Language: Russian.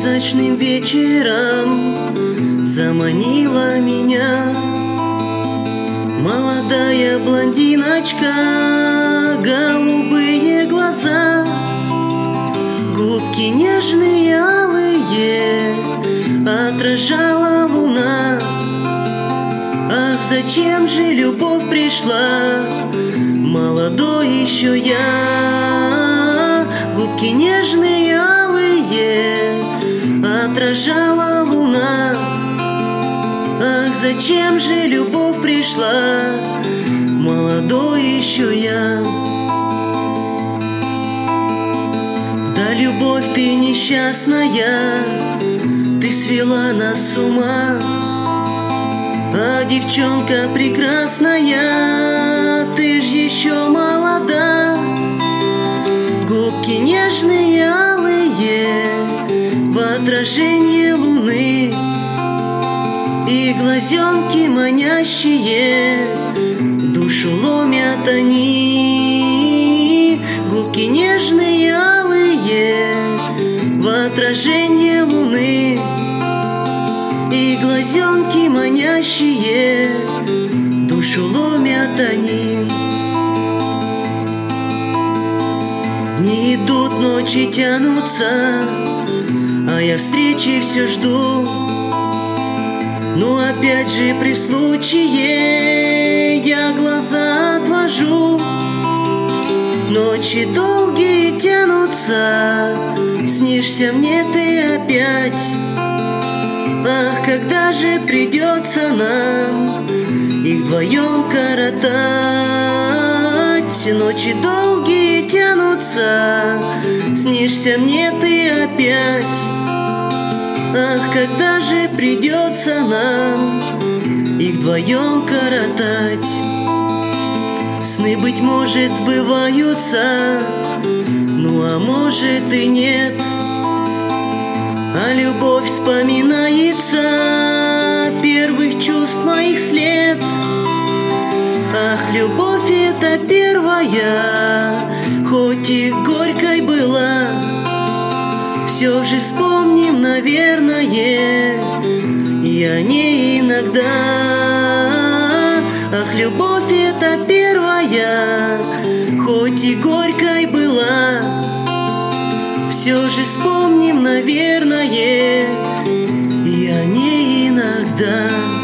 сказочным вечером заманила меня молодая блондиночка, голубые глаза, губки нежные, алые, отражала луна. Ах, зачем же любовь пришла, молодой еще я. Губки нежные, алые, отражала луна. Ах, зачем же любовь пришла, молодой еще я. Да, любовь, ты несчастная, ты свела нас с ума. А девчонка прекрасная, ты ж еще молода. Губки нежные, алые, в отражении луны, и глазенки манящие, душу ломят они. Губки нежные, алые, в отражении луны, и глазенки манящие, душу ломят они. Дни идут, ночи тянутся, а я встречи все жду. Но опять же при случае я глаза отвожу. Ночи долгие тянутся, снишься мне ты опять. Ах, когда же придется нам их вдвоем коротать? Ночи долгие тянутся, снишься мне ты опять. Ах, когда же придется нам их вдвоем коротать? Сны, быть может, сбываются, ну а может и нет. А любовь вспоминается, первых чувств моих след. Ах, любовь эта первая, хоть и горькой была, все же вспомним, наверное, и о ней иногда. Ах, любовь эта первая, хоть и горькой была, все же вспомним, наверное, и о ней иногда.